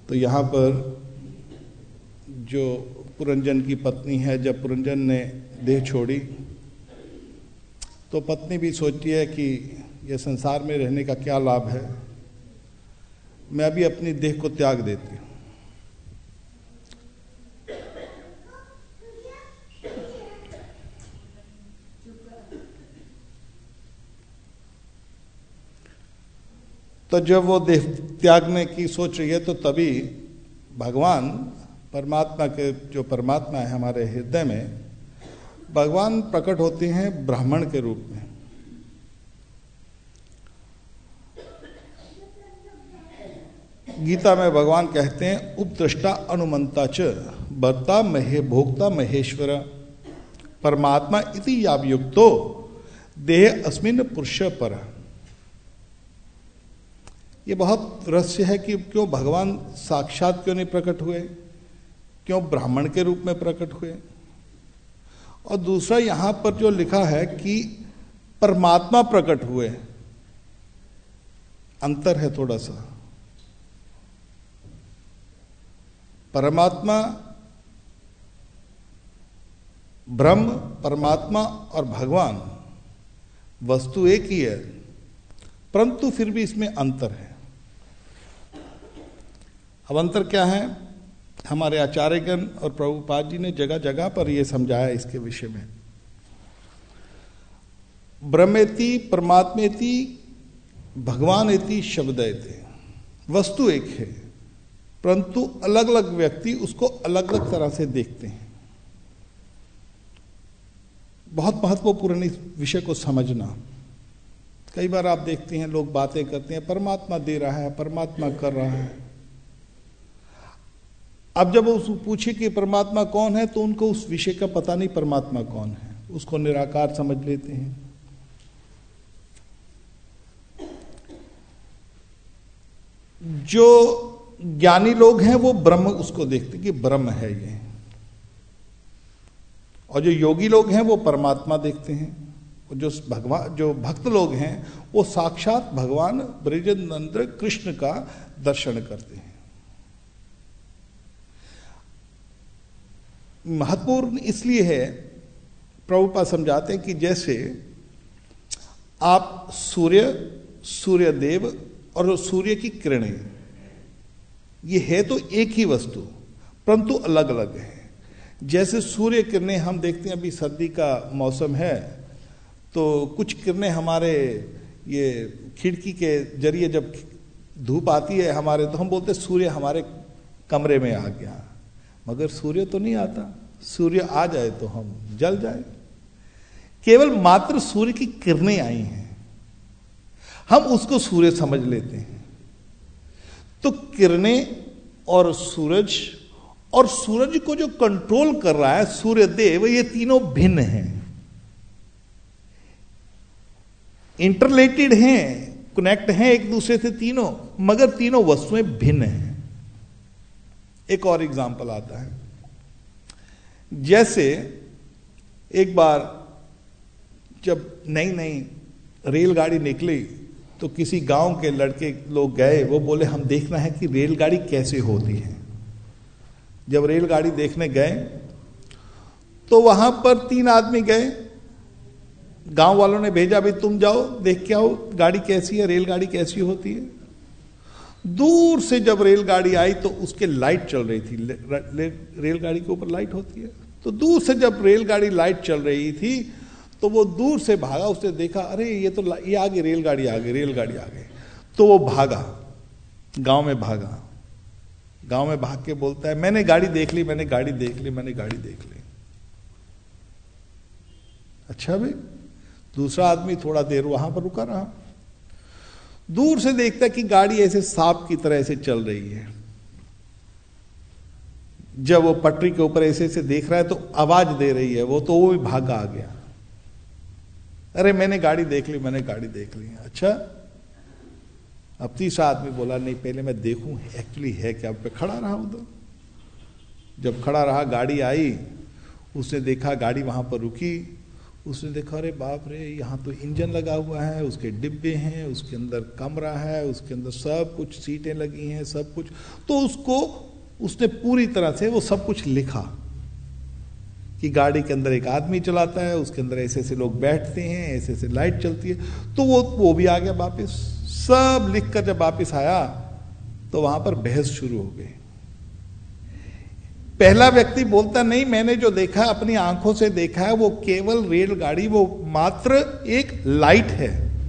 तो यहाँ पर जो पुरंजन की पत्नी है, जब पुरंजन ने देह छोड़ी तो पत्नी भी सोचती है कि यह संसार में रहने का क्या लाभ है, मैं अभी अपनी देह को त्याग देती हूँ। तो जब वो देह त्यागने की सोच रही है तो तभी भगवान परमात्मा के, जो परमात्मा है हमारे हृदय में, भगवान प्रकट होते हैं ब्राह्मण के रूप में। गीता में भगवान कहते हैं उपदृष्टा अनुमंता च भर्ता महे भोक्ता महेश्वर परमात्मा इति यावयुक्तो देह अस्मिन् पुरुष पर। ये बहुत रहस्य है कि क्यों भगवान साक्षात क्यों नहीं प्रकट हुए, क्यों ब्राह्मण के रूप में प्रकट हुए। और दूसरा यहां पर जो लिखा है कि परमात्मा प्रकट हुए, अंतर है थोड़ा सा। परमात्मा, ब्रह्म, परमात्मा और भगवान वस्तु एक ही है, परंतु फिर भी इसमें अंतर है। अब अंतर क्या है? हमारे आचार्यगण और प्रभुपाद जी ने जगह जगह पर यह समझाया इसके विषय में। ब्रह्मेति परमात्मेति भगवानेति शब्देति, वस्तु एक है परंतु अलग अलग व्यक्ति उसको अलग अलग तरह से देखते हैं। बहुत महत्वपूर्ण इस विषय को समझना। कई बार आप देखते हैं लोग बातें करते हैं परमात्मा दे रहा है, परमात्मा कर रहा है। अब जब उसको पूछे कि परमात्मा कौन है तो उनको उस विषय का पता नहीं परमात्मा कौन है, उसको निराकार समझ लेते हैं। जो ज्ञानी लोग हैं वो ब्रह्म उसको देखते कि ब्रह्म है ये, और जो योगी लोग हैं वो परमात्मा देखते हैं। और जो भक्त लोग हैं वो साक्षात भगवान ब्रजनंद कृष्ण का दर्शन करते हैं। महत्वपूर्ण इसलिए है, प्रभुपाद समझाते हैं कि जैसे आप सूर्यदेव और सूर्य की किरणें, ये है तो एक ही वस्तु परंतु अलग अलग है। जैसे सूर्य किरणें हम देखते हैं, अभी सर्दी का मौसम है तो कुछ किरणें हमारे ये खिड़की के जरिए जब धूप आती है हमारे, तो हम बोलते हैं सूर्य हमारे कमरे में आ गया, मगर सूर्य तो नहीं आता। सूर्य आ जाए तो हम जल जाए। केवल मात्र सूर्य की किरणें आई हैं, हम उसको सूर्य समझ लेते हैं। तो किरणें और सूरज को जो कंट्रोल कर रहा है सूर्यदेव, ये तीनों भिन्न हैं, इंटरलेटेड हैं, कनेक्ट हैं एक दूसरे से तीनों, मगर तीनों वस्तुएं भिन्न हैं। एक और एग्जांपल आता है, जैसे एक बार जब नई नई रेलगाड़ी निकली तो किसी गांव के लड़के लोग गए, वो बोले हम देखना है कि रेलगाड़ी कैसे होती है। जब रेलगाड़ी देखने गए तो वहां पर 3 आदमी गए, गांव वालों ने भेजा भी तुम जाओ देख के आओ गाड़ी कैसी है, रेलगाड़ी कैसी होती है। दूर से जब रेलगाड़ी आई तो उसके लाइट चल रही थी, रेलगाड़ी के ऊपर लाइट होती है, तो दूर से जब रेलगाड़ी लाइट चल रही थी तो वो दूर से भागा, उसने देखा अरे ये आगे रेलगाड़ी आ गई, तो वो भागा, गांव में भाग के बोलता है मैंने गाड़ी देख ली। अच्छा भाई, दूसरा आदमी थोड़ा देर वहां पर रुका रहा, दूर से देखता है कि गाड़ी ऐसे सांप की तरह ऐसे चल रही है। जब वो पटरी के ऊपर ऐसे ऐसे देख रहा है तो आवाज दे रही है, वो भी भागा आ गया, अरे मैंने गाड़ी देख ली। अच्छा, अब तीसरा आदमी बोला नहीं पहले मैं देखूं एक्चुअली है क्या। पे खड़ा रहा उधर, जब खड़ा रहा गाड़ी आई, उसने देखा गाड़ी वहां पर रुकी, उसने देखा अरे बाप रे, यहाँ तो इंजन लगा हुआ है, उसके डिब्बे हैं, उसके अंदर कमरा है, उसके अंदर सब कुछ सीटें लगी हैं, सब कुछ। तो उसने पूरी तरह से वो सब कुछ लिखा कि गाड़ी के अंदर एक आदमी चलाता है, उसके अंदर ऐसे ऐसे लोग बैठते हैं, ऐसे ऐसे लाइट चलती है। तो वो भी आ गया वापिस, सब लिखकर जब वापिस आया तो वहां पर बहस शुरू हो गई। पहला व्यक्ति बोलता नहीं, मैंने जो देखा अपनी आंखों से देखा है वो केवल रेलगाड़ी, वो मात्र एक लाइट है।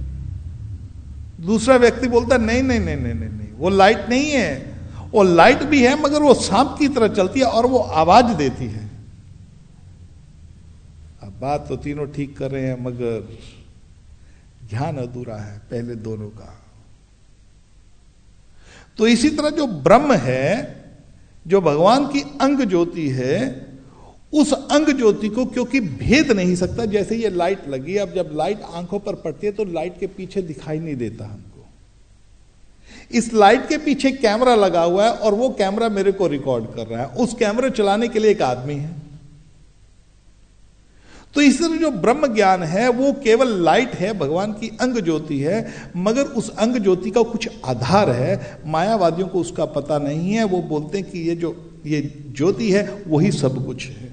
दूसरा व्यक्ति बोलता नहीं नहीं नहीं नहीं नहीं, नहीं वो लाइट नहीं है, वो लाइट भी है मगर वो सांप की तरह चलती है और वो आवाज देती है। अब बात तो तीनों ठीक कर रहे हैं मगर ध्यान अधूरा है पहले दोनों का। तो इसी तरह जो ब्रह्म है, जो भगवान की अंग ज्योति है, उस अंग ज्योति को क्योंकि भेद नहीं सकता। जैसे ये लाइट लगी, अब जब लाइट आंखों पर पड़ती है तो लाइट के पीछे दिखाई नहीं देता हमको। इस लाइट के पीछे कैमरा लगा हुआ है और वो कैमरा मेरे को रिकॉर्ड कर रहा है। उस कैमरे चलाने के लिए एक आदमी है। तो इस तरह जो ब्रह्म ज्ञान है वो केवल लाइट है, भगवान की अंग ज्योति है, मगर उस अंग ज्योति का कुछ आधार है। मायावादियों को उसका पता नहीं है। वो बोलते हैं कि ये ज्योति है वही सब कुछ है।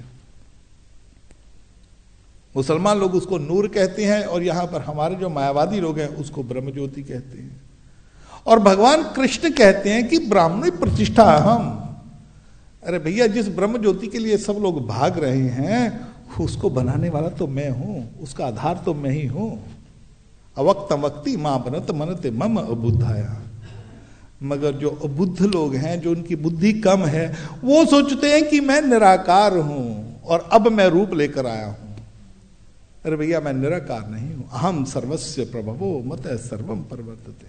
मुसलमान लोग उसको नूर कहते हैं और यहां पर हमारे जो मायावादी लोग हैं उसको ब्रह्म ज्योति कहते हैं। और भगवान कृष्ण कहते हैं कि ब्राह्मणी प्रतिष्ठा अहम। अरे भैया, जिस ब्रह्म ज्योति के लिए सब लोग भाग रहे हैं उसको बनाने वाला तो मैं हूं, उसका आधार तो मैं ही हूं। अवक्तम वक्ति मां बनत मनते मम अबुद्धाया। मगर जो अबुद्ध लोग हैं, जो उनकी बुद्धि कम है, वो सोचते हैं कि मैं निराकार हूं और अब मैं रूप लेकर आया हूं। अरे भैया, मैं निराकार नहीं हूं। अहम सर्वस्य प्रभवो मत सर्वम परिवर्तते।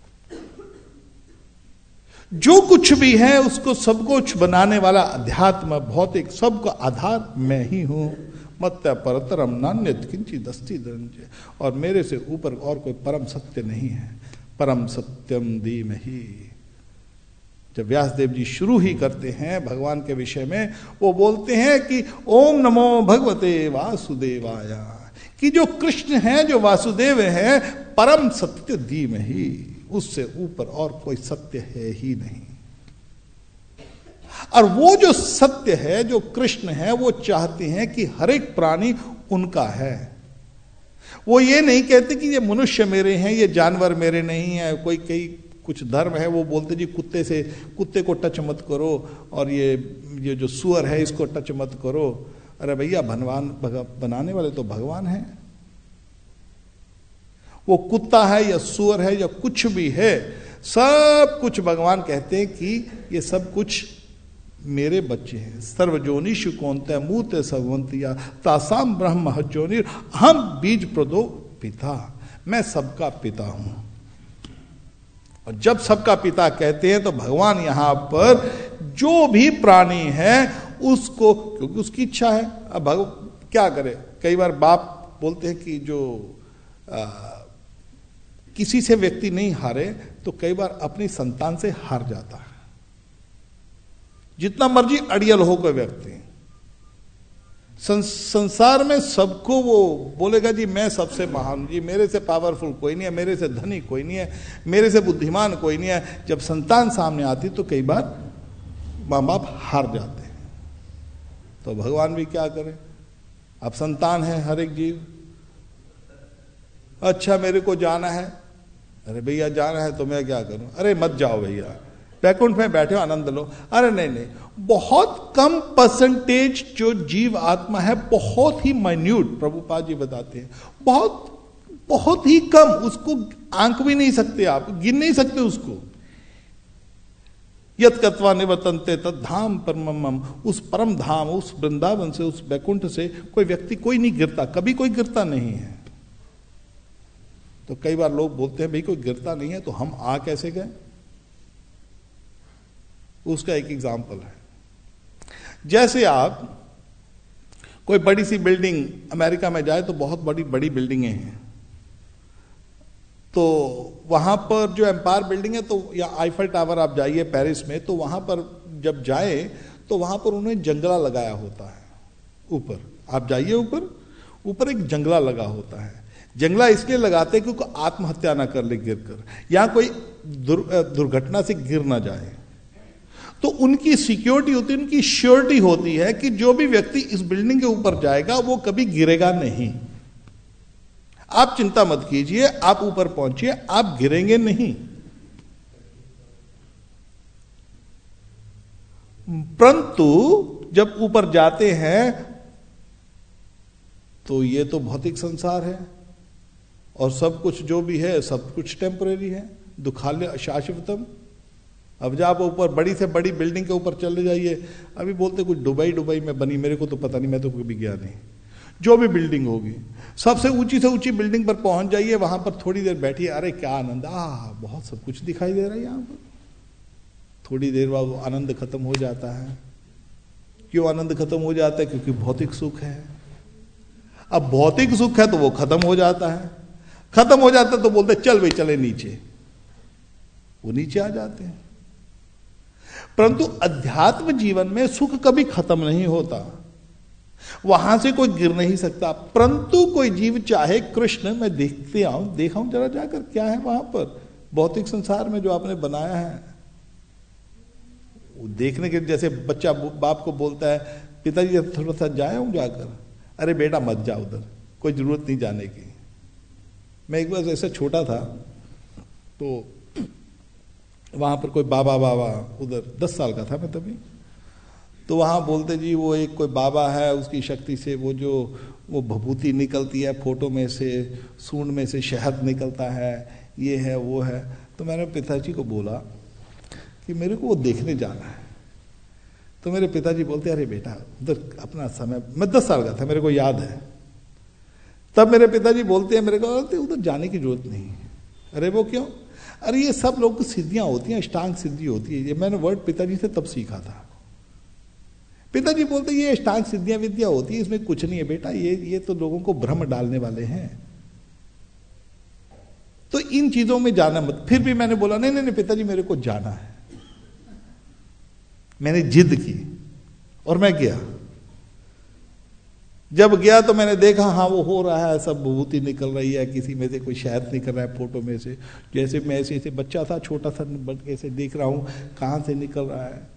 जो कुछ भी है उसको सब कुछ बनाने वाला अध्यात्म, भौतिक, सबका आधार मैं ही हूं। मत परतरम नान्यत किंचित अस्ति धनंजय। और मेरे से ऊपर और कोई परम सत्य नहीं है। परम सत्यम धीमहि। जब व्यासदेव जी शुरू ही करते हैं भगवान के विषय में, वो बोलते हैं कि ओम नमो भगवते वासुदेवाय, कि जो कृष्ण है, जो वासुदेव है, परम सत्य धीमहि, उससे ऊपर और कोई सत्य है ही नहीं। और वो जो सत्य है, जो कृष्ण है, वो चाहते हैं कि हर एक प्राणी उनका है। वो ये नहीं कहते कि ये मनुष्य मेरे हैं, ये जानवर मेरे नहीं है। कई कुछ धर्म है वो बोलते जी कुत्ते को टच मत करो, और ये जो सुअर है इसको टच मत करो। अरे भैया, बनाने वाले तो भगवान हैं। वो कुत्ता है या सुअर है या कुछ भी है, सब कुछ भगवान कहते हैं कि ये सब कुछ मेरे बच्चे हैं। सर्वजोनिषु कौनते मूते सर्वंतिया तासाम ब्रह्म हजोनिर हम बीज प्रदो पिता। मैं सबका पिता हूं। और जब सबका पिता कहते हैं तो भगवान यहां पर जो भी प्राणी है उसको, क्योंकि उसकी इच्छा है। अब क्या करे, कई बार बाप बोलते हैं कि जो किसी से व्यक्ति नहीं हारे तो कई बार अपनी संतान से हार जाता है। जितना मर्जी अड़ियल हो कोई व्यक्ति, संसार में सबको वो बोलेगा जी मैं सबसे महान, जी मेरे से पावरफुल कोई नहीं है, मेरे से धनी कोई नहीं है, मेरे से बुद्धिमान कोई नहीं है। जब संतान सामने आती तो कई बार माँ बाप हार जाते हैं। तो भगवान भी क्या करे, अब संतान है हर एक जीव। अच्छा मेरे को जाना है, अरे भैया जाना है तो मैं क्या करूं, अरे मत जाओ भैया, वैकुंठ में बैठे हो आनंद लो। अरे नहीं नहीं, बहुत कम परसेंटेज जो जीव आत्मा है, बहुत ही माइन्यूट, प्रभुपाद जी बताते हैं, बहुत ही कम, उसको आंक भी नहीं सकते आप, गिन नहीं सकते उसको। यत कत्वा निवर्तन्ते तद धाम परमम, उस परम धाम, उस वृंदावन से, उस वैकुंठ से कोई व्यक्ति कोई नहीं गिरता, कभी कोई गिरता नहीं है। तो कई बार लोग बोलते हैं भाई कोई गिरता नहीं है तो हम आ कैसे गए। उसका एक एग्जाम्पल है, जैसे आप कोई बड़ी सी बिल्डिंग अमेरिका में जाए तो बहुत बड़ी बड़ी बिल्डिंगें हैं, तो वहां पर जो एम्पायर बिल्डिंग है, तो या आईफल टावर आप जाइए पेरिस में, तो वहां पर जब जाए तो वहां पर उन्होंने जंगला लगाया होता है ऊपर। आप जाइए ऊपर, ऊपर एक जंगला लगा होता है। जंगला इसलिए लगाते हैं क्योंकि आत्महत्या ना कर ले गिरकर, या कोई दुर्घटना से गिर ना जाए। तो उनकी सिक्योरिटी होती है, उनकी श्योरिटी होती है कि जो भी व्यक्ति इस बिल्डिंग के ऊपर जाएगा वो कभी गिरेगा नहीं। आप चिंता मत कीजिए, आप ऊपर पहुंचिए, आप गिरेंगे नहीं। परंतु जब ऊपर जाते हैं तो ये तो भौतिक संसार है और सब कुछ जो भी है सब कुछ टेम्परेरी है। दुखालय शाश्वतम। अब जब आप ऊपर बड़ी से बड़ी बिल्डिंग के ऊपर चले जाइए, अभी बोलते कुछ दुबई में बनी, मेरे को तो पता नहीं, मैं तो कभी गया नहीं। जो भी बिल्डिंग होगी, सबसे ऊंची से ऊंची बिल्डिंग पर पहुंच जाइए, वहां पर थोड़ी देर बैठिए, अरे क्या आनंद, बहुत सब कुछ दिखाई दे रहा है यहां पर। थोड़ी देर बाद वो आनंद खत्म हो जाता है। क्यों आनंद खत्म हो जाता है? क्योंकि भौतिक सुख है। अब भौतिक सुख है तो वो खत्म हो जाता है। खत्म हो जाता है तो बोलते चल भाई चले नीचे, वो नीचे आ जाते हैं। परंतु अध्यात्म जीवन में सुख कभी खत्म नहीं होता, वहां से कोई गिर नहीं सकता। परंतु कोई जीव चाहे कृष्ण मैं देखा हूं जरा जाकर क्या है वहां पर भौतिक संसार में जो आपने बनाया है, वो देखने के जैसे बच्चा बाप को बोलता है पिताजी थोड़ा सा जाया हूं जाकर, अरे बेटा मत जा उधर, कोई जरूरत नहीं जाने की। मैं एक बार ऐसा छोटा था तो वहां पर कोई बाबा उधर 10 साल का था मैं तभी, तो वहां बोलते जी वो एक कोई बाबा है, उसकी शक्ति से वो भभूति निकलती है, फोटो में से सूंड में से शहद निकलता है, ये है वो है। तो मैंने पिताजी को बोला कि मेरे को वो देखने जाना है। तो मेरे पिताजी बोलते अरे बेटा उधर अपना समय, मैं 10 साल का था मेरे को याद है, तब मेरे पिताजी बोलते हैं मेरे को उधर जाने की जरूरत नहीं। अरे वो क्यों? अरे ये सब लोग सिद्धियां होती हैं, अष्टांग सिद्धि होती है। ये मैंने वर्ड पिताजी से तब सीखा था। पिताजी बोलते ये अष्टांग सिद्धियां विद्या होती है, इसमें कुछ नहीं है बेटा, ये तो लोगों को भ्रम डालने वाले हैं, तो इन चीजों में जाना मत। फिर भी मैंने बोला नहीं पिताजी मेरे को जाना है। मैंने जिद की और मैं गया। जब गया तो मैंने देखा हाँ वो हो रहा है, सब विभूति निकल रही है, किसी में से कोई शहद निकल रहा है फोटो में से, जैसे मैं ऐसे बच्चा था छोटा सा ऐसे देख रहा हूं कहां से निकल रहा है।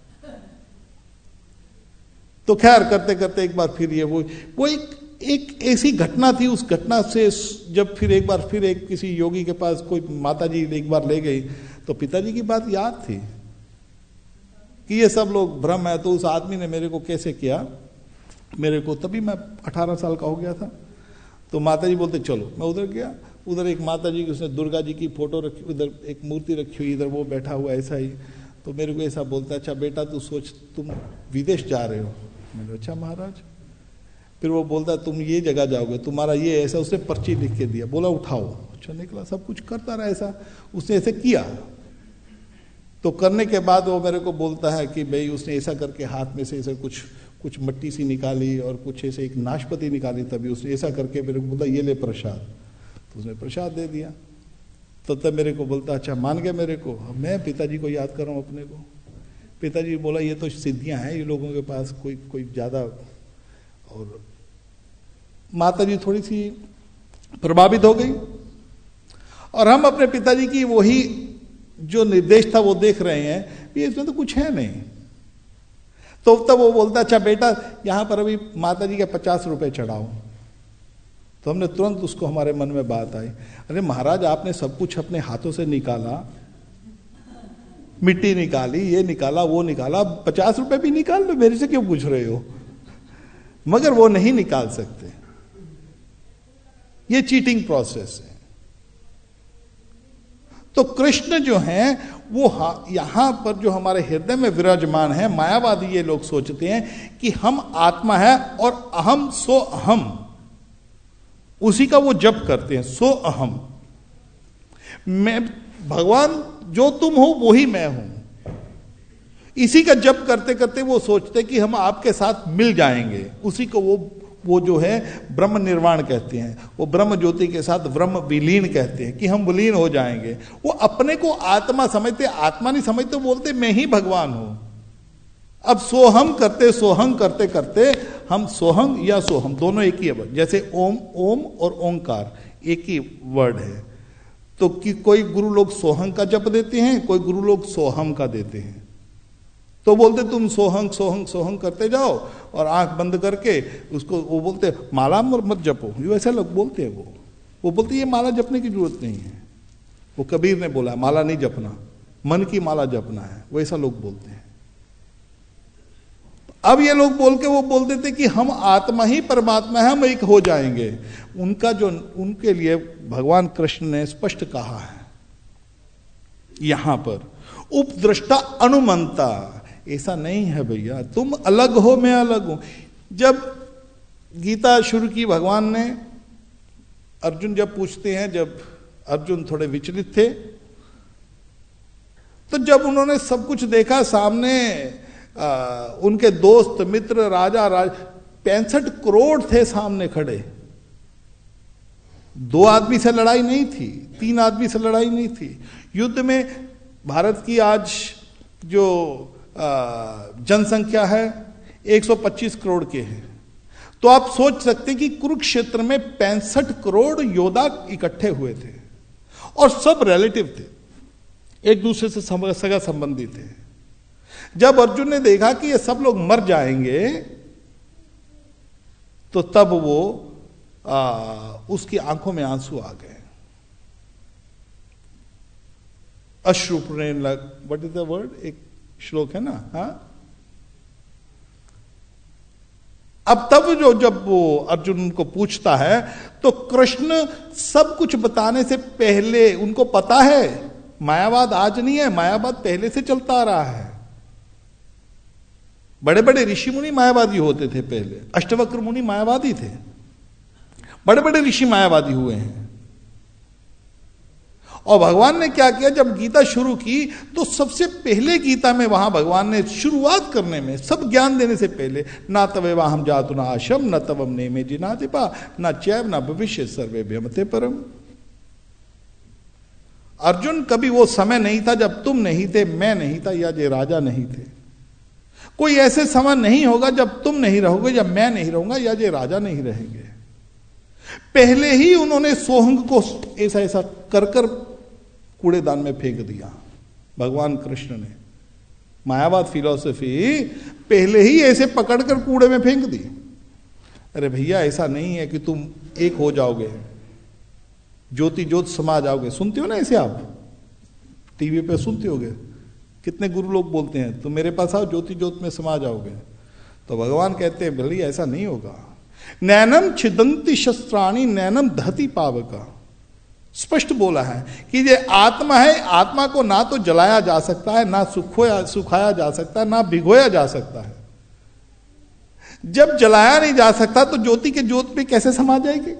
तो खैर करते करते एक बार फिर ये वो एक ऐसी घटना थी, उस घटना से जब फिर एक बार फिर एक किसी योगी के पास कोई माताजी एक बार ले गई तो पिताजी की बात याद थी कि ये सब लोग भ्रम है। तो उस आदमी ने मेरे को कैसे किया, मेरे को तभी मैं 18 साल का हो गया था, तो माताजी बोलते चलो। मैं उधर गया, उधर एक माताजी की उसने दुर्गा जी की फोटो रखी, उधर एक मूर्ति रखी हुई, इधर वो बैठा हुआ ऐसा ही। तो मेरे को ऐसा बोलता अच्छा बेटा तू सोच तुम विदेश जा रहे हो। मैंने अच्छा महाराज। फिर वो बोलता तुम ये जगह जाओगे, तुम्हारा ये ऐसा, उसने पर्ची लिख के दिया, बोला उठाओ। अच्छा निकला, सब कुछ करता रहा ऐसा, उसने ऐसे किया। तो करने के बाद वो मेरे को बोलता है कि भाई उसने ऐसा करके हाथ में से ऐसे कुछ मट्टी सी निकाली और कुछ ऐसे एक नाशपति निकाली, तभी उसने ऐसा करके मेरे को बोला ये ले प्रसाद। तो उसने प्रसाद दे दिया। तो तब मेरे को बोलता अच्छा मान गया मेरे को। मैं पिताजी को याद कर रहा हूँ अपने को। पिताजी बोला ये तो सिद्धियां हैं ये लोगों के पास, कोई ज्यादा। और माताजी थोड़ी सी प्रभावित हो गई और हम अपने पिताजी की वही जो निर्देश था वो देख रहे हैं, ये इसमें तो कुछ है नहीं। तो तब वो बोलता अच्छा बेटा यहां पर अभी माताजी के 50 रुपए चढ़ाओ। तो हमने तुरंत उसको, हमारे मन में बात आई, अरे महाराज आपने सब कुछ अपने हाथों से निकाला, मिट्टी निकाली, ये निकाला वो निकाला, 50 रुपए भी निकाल लो, मेरे से क्यों पूछ रहे हो? मगर वो नहीं निकाल सकते, ये चीटिंग प्रोसेस है। तो कृष्ण जो हैं वो यहां पर जो हमारे हृदय में विराजमान है, मायावादी ये लोग सोचते हैं कि हम आत्मा है और अहम सो अहम, उसी का वो जप करते हैं, सो अहम। मैं भगवान जो तुम हो वो ही मैं हूं, इसी का जप करते करते वो सोचते कि हम आपके साथ मिल जाएंगे। उसी को वो जो है ब्रह्म निर्वाण कहते हैं, वो ब्रह्म ज्योति के साथ ब्रह्म विलीन कहते हैं कि हम विलीन हो जाएंगे। वो अपने को आत्मा समझते, आत्मा नहीं समझते, बोलते मैं ही भगवान हूं। अब सोहम करते करते हम सोहम या सोहम दोनों एक ही है, जैसे ओम ओम और ओंकार एक ही वर्ड है। तो कि कोई गुरु लोग सोहंग का जप देते हैं, कोई गुरु लोग सोहम का देते हैं। तो बोलते तुम सोहंग सोहंग सोहंग करते जाओ और आंख बंद करके उसको, वो बोलते माला मत जपो, वैसे लोग बोलते हैं। वो बोलते ये माला जपने की जरूरत नहीं है। वो कबीर ने बोला माला नहीं जपना, मन की माला जपना है, वैसा लोग बोलते हैं। अब ये लोग बोल के वो बोल देते कि हम आत्मा ही परमात्मा है, हम एक हो जाएंगे। उनका जो, उनके लिए भगवान कृष्ण ने स्पष्ट कहा है यहां पर, उपद्रष्टा अनुमंता, ऐसा नहीं है भैया, तुम अलग हो मैं अलग हूं। जब गीता शुरू की भगवान ने, अर्जुन जब पूछते हैं, जब अर्जुन थोड़े विचलित थे, तो जब उन्होंने सब कुछ देखा सामने, उनके दोस्त मित्र राजा 65 करोड़ थे सामने खड़े। 2 आदमी से लड़ाई नहीं थी, 3 आदमी से लड़ाई नहीं थी। युद्ध में भारत की आज जो जनसंख्या है 125 करोड़ के हैं। तो आप सोच सकते हैं कि कुरुक्षेत्र में 65 करोड़ योद्धा इकट्ठे हुए थे और सब रिलेटिव थे, एक दूसरे से सगा संबंधी थे। जब अर्जुन ने देखा कि ये सब लोग मर जाएंगे, तो तब वो उसकी आंखों में आंसू आ गए। अश्रुपूर्ण लग, व्हाट इज द वर्ड, एक श्लोक है ना, हाँ। अब तब जब वो अर्जुन उनको पूछता है, तो कृष्ण सब कुछ बताने से पहले उनको पता है मायावाद आज नहीं है, मायावाद पहले से चलता आ रहा है। बड़े बड़े ऋषि मुनि मायावादी होते थे पहले, अष्टवक्र मुनि मायावादी थे, बड़े बड़े ऋषि मायावादी हुए हैं। और भगवान ने क्या किया, जब गीता शुरू की तो सबसे पहले गीता में वहां भगवान ने शुरुआत करने में, सब ज्ञान देने से पहले, ना तवेवा हम जातु ना आशम न तवम नेमे जिनातिपा न चैव न भविष्य सर्वे भ्यमते परम। अर्जुन, कभी वो समय नहीं था जब तुम नहीं थे, मैं नहीं था, या ये राजा नहीं थे। कोई ऐसे समय नहीं होगा जब तुम नहीं रहोगे, जब मैं नहीं रहूंगा, या ये राजा नहीं रहेंगे। पहले ही उन्होंने सोहंग को ऐसा ऐसा कर कर कूड़ेदान में फेंक दिया। भगवान कृष्ण ने मायावाद फिलॉसफी पहले ही ऐसे पकड़कर कूड़े में फेंक दी। अरे भैया, ऐसा नहीं है कि तुम एक हो जाओगे, ज्योति ज्योत समा जाओगे। सुनते हो ना ऐसे, आप टीवी पे सुनते होगे, कितने गुरु लोग बोलते हैं तुम मेरे पास आओ, ज्योति ज्योत में समा जाओगे। तो भगवान कहते हैं भले ऐसा नहीं होगा। नैनम छिदंती शस्त्राणी नैनम दहती पावका, स्पष्ट बोला है कि ये आत्मा है, आत्मा को ना तो जलाया जा सकता है, ना सुखाया जा सकता है, ना भिगोया जा सकता है। जब जलाया नहीं जा सकता तो ज्योति के ज्योत में कैसे समा जाएगी?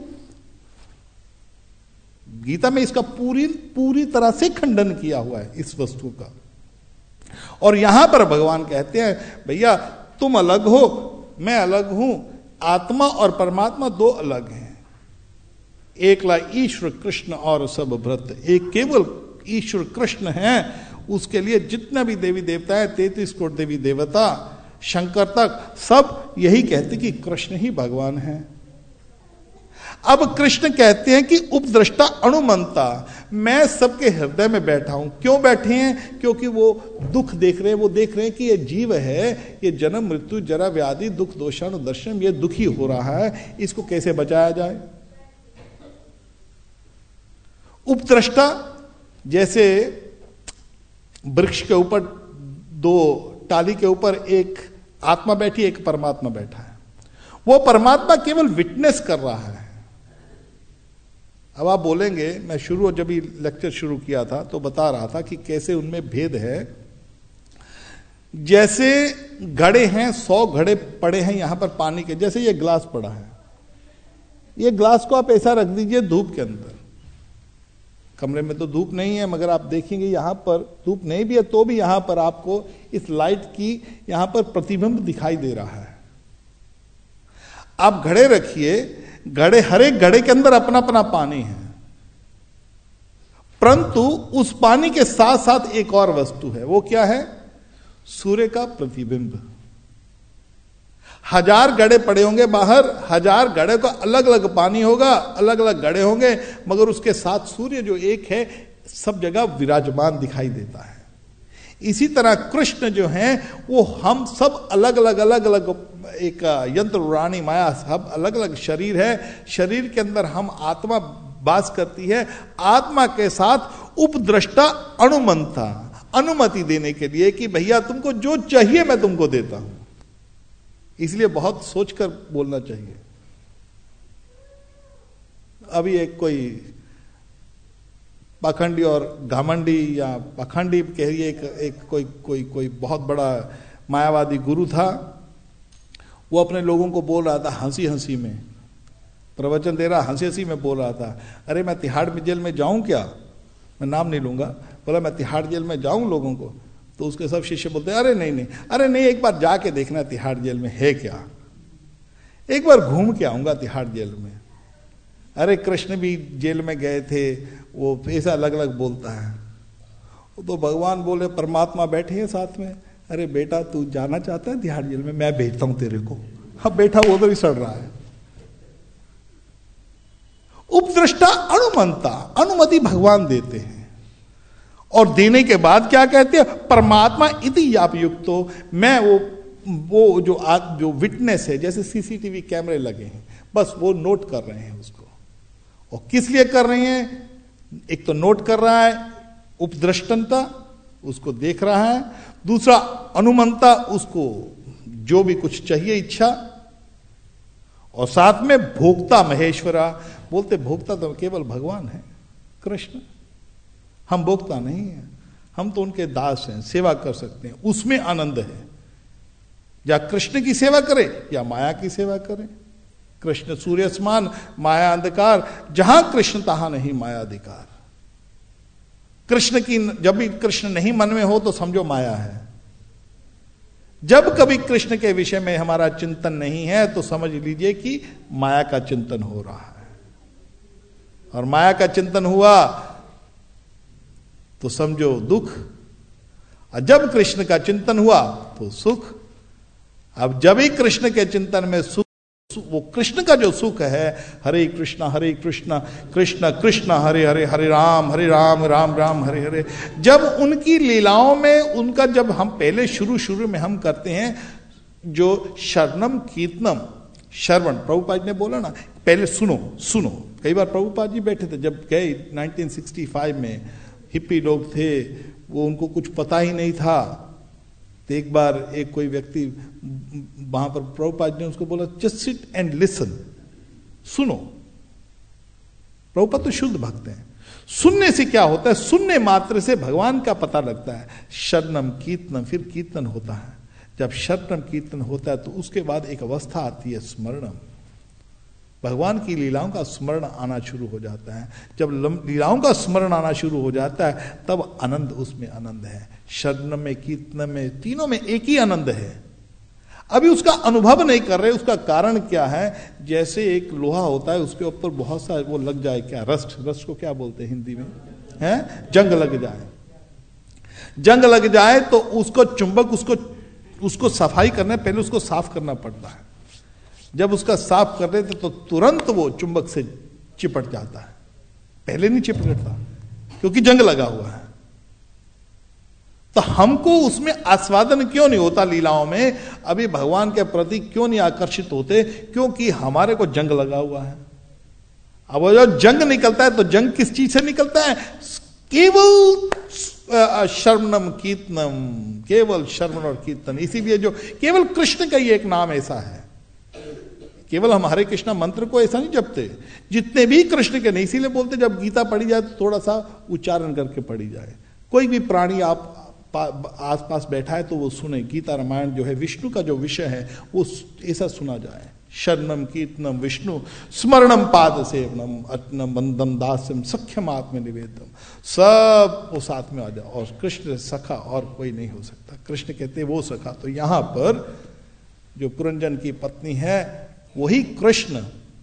गीता में इसका पूरी तरह से खंडन किया हुआ है इस वस्तु का। और यहां पर भगवान कहते हैं भैया तुम अलग हो, मैं अलग हूं। आत्मा और परमात्मा दो अलग हैं। एकला ईश्वर कृष्ण और सब भ्रत, एक केवल ईश्वर कृष्ण है। उसके लिए जितना भी देवी देवता है, 33 करोड़ देवी देवता, शंकर तक, सब यही कहते कि कृष्ण ही भगवान है। अब कृष्ण कहते हैं कि उपद्रष्टा अणुमंता, मैं सबके हृदय में बैठा हूं। क्यों बैठे हैं? क्योंकि वो दुख देख रहे हैं, वो देख रहे हैं कि ये जीव है, ये जन्म मृत्यु जरा व्याधि दुख दोषाणु दर्शन, ये दुखी हो रहा है, इसको कैसे बचाया जाए। उपद्रष्टा, जैसे वृक्ष के ऊपर दो टाली के ऊपर एक आत्मा बैठी, एक परमात्मा बैठा है। वो परमात्मा केवल विटनेस कर रहा है। अब आप बोलेंगे, मैं जब ही लेक्चर शुरू किया था तो बता रहा था कि कैसे उनमें भेद है। जैसे घड़े हैं, 100 घड़े पड़े हैं यहां पर पानी के, जैसे ये ग्लास पड़ा है, ये ग्लास को आप ऐसा रख दीजिए धूप के अंदर। कमरे में तो धूप नहीं है, मगर आप देखेंगे यहां पर धूप नहीं भी है तो भी यहां पर आपको इस लाइट की यहां पर प्रतिबिंब दिखाई दे रहा है। आप घड़े रखिए, घड़े, हर एक घड़े के अंदर अपना अपना पानी है, परंतु उस पानी के साथ साथ एक और वस्तु है। वो क्या है? सूर्य का प्रतिबिंब। 1000 घड़े पड़े होंगे बाहर, 1000 घड़े का अलग अलग पानी होगा, अलग अलग घड़े होंगे, मगर उसके साथ सूर्य जो एक है सब जगह विराजमान दिखाई देता है। इसी तरह कृष्ण जो है वो हम सब अलग अलग एक यंत्र उड़ानी माया, सब अलग अलग शरीर है, शरीर के अंदर हम आत्मा वास करती है। आत्मा के साथ उपद्रष्टा अनुमंता, अनुमति देने के लिए कि भैया तुमको जो चाहिए मैं तुमको देता हूं। इसलिए बहुत सोचकर बोलना चाहिए। अभी एक कोई पाखंडी और घमंडी या पाखंडी कहिए, एक कोई बहुत बड़ा मायावादी गुरु था। वो अपने लोगों को बोल रहा था हंसी हंसी में, प्रवचन दे रहा, हंसी हंसी में बोल रहा था, अरे मैं तिहाड़ जेल में जाऊं क्या, मैं नाम नहीं लूंगा, बोला मैं तिहाड़ जेल में जाऊं लोगों को। तो उसके सब शिष्य बोलते अरे नहीं, अरे नहीं, एक बार जाके देखना तिहाड़ जेल में है क्या, एक बार घूम के आऊंगा तिहाड़ जेल में। अरे कृष्ण भी जेल में गए थे, वो ऐसा अलग अलग बोलता है। तो भगवान बोले, परमात्मा बैठे हैं साथ में, अरे बेटा तू जाना चाहता है तिहाड़ जेल में, मैं भेजता हूं तेरे को। अब बेटा वो उधर ही सड़ रहा है। उपद्रष्टा अनुमंता, अनुमति भगवान देते हैं, और देने के बाद क्या कहते हैं, परमात्मा इति याप युक्तो, मैं वो जो विटनेस है, जैसे सीसीटीवी कैमरे लगे हैं, बस वो नोट कर रहे हैं उसको। और किस लिए कर रहे हैं, एक तो नोट कर रहा है उपद्रष्टनता, उसको देख रहा है, दूसरा अनुमंता, उसको जो भी कुछ चाहिए इच्छा, और साथ में भोक्ता महेश्वरा, बोलते भोक्ता तो केवल भगवान है कृष्ण, हम भोक्ता नहीं है, हम तो उनके दास हैं, सेवा कर सकते हैं, उसमें आनंद है। या कृष्ण की सेवा करे या माया की सेवा करे। कृष्ण सूर्य समान, माया अंधकार, जहां कृष्ण तहां नहीं माया अधिकार। कृष्ण की जब भी कृष्ण नहीं मन में हो तो समझो माया है, जब कभी कृष्ण के विषय में हमारा चिंतन नहीं है तो समझ लीजिए कि माया का चिंतन हो रहा है। और माया का चिंतन हुआ तो समझो दुख, और जब कृष्ण का चिंतन हुआ तो सुख। अब जब ही कृष्ण के चिंतन में सुख, वो कृष्ण का जो सुख है, हरे कृष्णा कृष्ण कृष्ण हरे हरे, हरे राम राम राम हरे हरे, जब उनकी लीलाओं में उनका, जब हम पहले शुरू में हम करते हैं जो शरणम कीर्तनम, श्रवण, प्रभुपाद ने बोला ना पहले सुनो। कई बार प्रभुपाद जी बैठे थे, जब गए 1965 में, हिप्पी लोग थे, वो उनको कुछ पता ही नहीं था। तो एक बार एक कोई व्यक्ति वहां पर, प्रभुपाद ने उसको बोला जस्ट सिट एंड लिसन, सुनो। प्रभुपाद तो शुद्ध भक्त हैं, सुनने से क्या होता है, सुनने मात्र से भगवान का पता लगता है। शरणम कीर्तनम, फिर कीर्तन होता है। जब शरणम कीर्तन होता है तो उसके बाद एक अवस्था आती है स्मरणम, भगवान की लीलाओं का स्मरण आना शुरू हो जाता है। जब लीलाओं का स्मरण आना शुरू हो जाता है तब आनंद, उसमें आनंद है। शरणम में, कीर्तन में, तीनों में एक ही आनंद है। अभी उसका अनुभव नहीं कर रहे, उसका कारण क्या है, जैसे एक लोहा होता है उसके ऊपर बहुत सा वो लग जाए, क्या रस्ट को क्या बोलते हैं हिंदी में, है जंग लग जाए। जंग लग जाए तो उसको चुंबक, उसको सफाई करने पहले उसको साफ करना पड़ता है। जब उसका साफ कर रहे थे तो तुरंत वो चुंबक से चिपट जाता है, पहले नहीं चिपटता क्योंकि जंग लगा हुआ है। तो हमको उसमें आस्वादन क्यों नहीं होता, लीलाओं में अभी भगवान के प्रति क्यों नहीं आकर्षित होते, क्योंकि हमारे को जंग लगा हुआ है। अब वो जब जंग निकलता है तो जंग किस चीज से निकलता है, केवल शरणम कीर्तनम, केवल श्रवण और कीर्तन। इसीलिए जो केवल कृष्ण का ही एक नाम ऐसा है, केवल हम हरे कृष्णा मंत्र को ऐसा नहीं जपते, जितने भी कृष्ण के नहीं, इसीलिए बोलते जब गीता पढ़ी जाए तो थोड़ा सा उच्चारण करके पढ़ी जाए। कोई भी प्राणी आप आसपास बैठा है तो वो सुने, गीता रामायण जो है विष्णु का जो विषय है वो ऐसा सुना जाए। शरणम कीर्तनम विष्णु स्मरणम पाद सेवनम अर्चनम वंदम दास्यम सख्यम आत्म निवेदम, सब वो साथ में आ जाए। और कृष्ण सखा और कोई नहीं हो सकता, कृष्ण कहते वो सखा। तो यहां पर जो पुरंजन की पत्नी है वही कृष्ण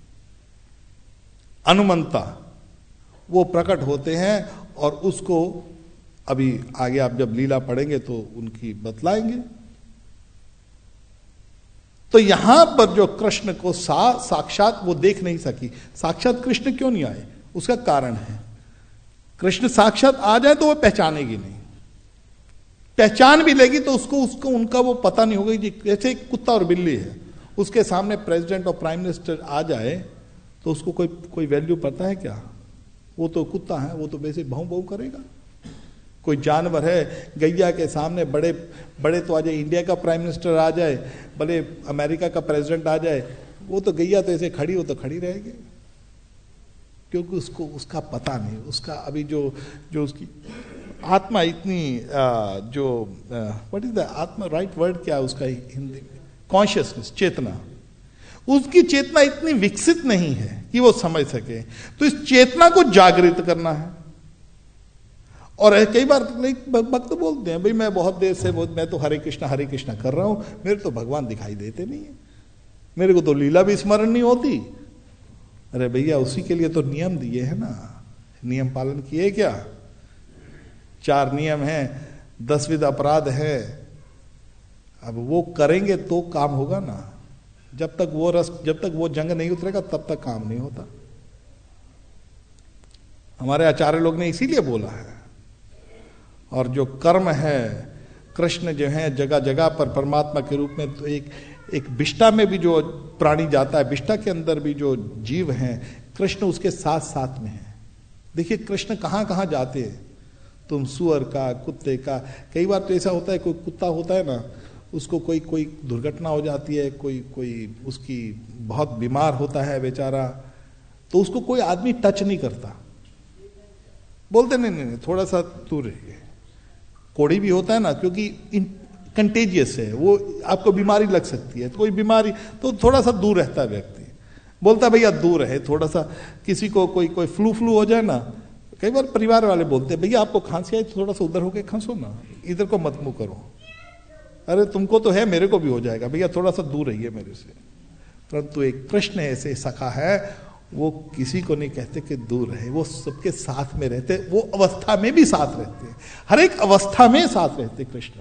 अनुमंता, वो प्रकट होते हैं और उसको अभी आगे आप जब लीला पढ़ेंगे तो उनकी बतलाएंगे। तो यहां पर जो कृष्ण को साक्षात वो देख नहीं सकी, साक्षात कृष्ण क्यों नहीं आए, उसका कारण है कृष्ण साक्षात आ जाए तो वो पहचानेगी नहीं, पहचान भी लेगी तो उसको उनका वो पता नहीं होगा। जैसे कुत्ता और बिल्ली है, उसके सामने प्रेसिडेंट और प्राइम मिनिस्टर आ जाए तो उसको कोई वैल्यू पता है क्या? वो तो कुत्ता है, वो तो वैसे भाव भाव करेगा। कोई जानवर है, गैया के सामने बड़े बड़े तो आ जाए, इंडिया का प्राइम मिनिस्टर आ जाए, भले अमेरिका का प्रेसिडेंट आ जाए, वो तो गैया तो ऐसे खड़ी, वो तो खड़ी रहेगी, क्योंकि उसको उसका पता नहीं, उसका अभी जो उसकी आत्मा इतनी जो व्हाट इज द आत्मा, राइट वर्ड क्या है उसका हिंदी में, कॉन्शियसनेस, चेतना, उसकी चेतना इतनी विकसित नहीं है कि वो समझ सके। तो इस चेतना को जागृत करना है। और कई बार भक्त तो बोलते हैं भाई मैं बहुत देर से मैं तो हरे कृष्णा कर रहा हूं, मेरे तो भगवान दिखाई देते नहीं है, मेरे को तो लीला भी स्मरण नहीं होती। अरे भैया उसी के लिए तो नियम दिए हैं ना, नियम पालन किए क्या? 4 नियम हैं, 10 विध अपराध है, अब वो करेंगे तो काम होगा ना। जब तक वो जंग नहीं उतरेगा तब तक काम नहीं होता। हमारे आचार्य लोग ने इसीलिए बोला है। और जो कर्म है, कृष्ण जो है जगह जगह पर परमात्मा के रूप में, तो एक विष्टा में भी जो प्राणी जाता है, विष्टा के अंदर भी जो जीव हैं, कृष्ण उसके साथ साथ में है। देखिए कृष्ण कहां कहां जाते हैं, तुम सुअर का, कुत्ते का, कई बार तो ऐसा होता है कोई कुत्ता होता है ना, उसको कोई दुर्घटना हो जाती है, कोई उसकी बहुत बीमार होता है बेचारा, तो उसको कोई आदमी टच नहीं करता, बोलते नहीं थोड़ा सा दूर रहिए। कोड़ी भी होता है ना, क्योंकि कंटेजियस है, वो आपको बीमारी लग सकती है, तो कोई बीमारी तो थोड़ा सा दूर रहता है व्यक्ति, बोलता है भैया दूर रहे थोड़ा सा। किसी को कोई फ्लू हो जाए ना, कई बार परिवार वाले बोलते हैं भैया आपको खांसी आई तो थोड़ा सा उधर होके खांसो ना, इधर को मत मुंह करो। अरे तुमको तो है, मेरे को भी हो जाएगा, भैया थोड़ा सा दूर रहिए मेरे से। परंतु एक कृष्ण ऐसे सखा है, वो किसी को नहीं कहते कि दूर रहे, वो सबके साथ में रहते, वो अवस्था में भी साथ रहते हैं, हर एक अवस्था में साथ रहते कृष्ण।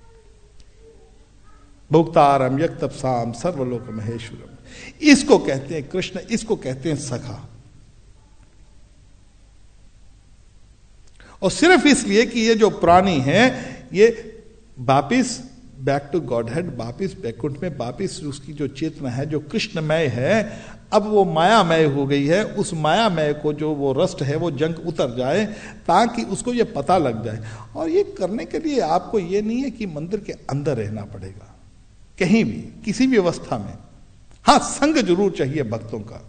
भोक्तारम यक्तपसाम सर्वलोक महेश्वरम, इसको कहते हैं कृष्ण, इसको कहते हैं सखा। और सिर्फ इसलिए कि ये जो प्राणी है ये वापिस बैक टू गॉड हेड, वापिस बैकुंठ में, वापिस उसकी जो चेतना है जो कृष्णमय है, अब वो मायामय हो गई है, उस मायामय को जो वो रस्ट है वो जंग उतर जाए, ताकि उसको ये पता लग जाए। और ये करने के लिए आपको ये नहीं है कि मंदिर के अंदर रहना पड़ेगा, कहीं भी किसी भी अवस्था में। हां, संग जरूर चाहिए भक्तों का।